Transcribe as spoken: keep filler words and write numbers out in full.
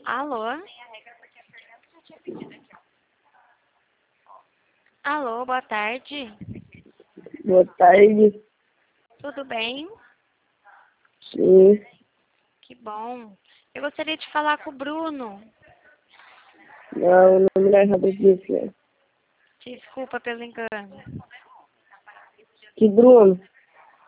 Alô? Alô, boa tarde. Boa tarde. Tudo bem? Sim. Que bom. Eu gostaria de falar com o Bruno. Não, o nome é errado disso, né? Desculpa pelo engano. Que Bruno?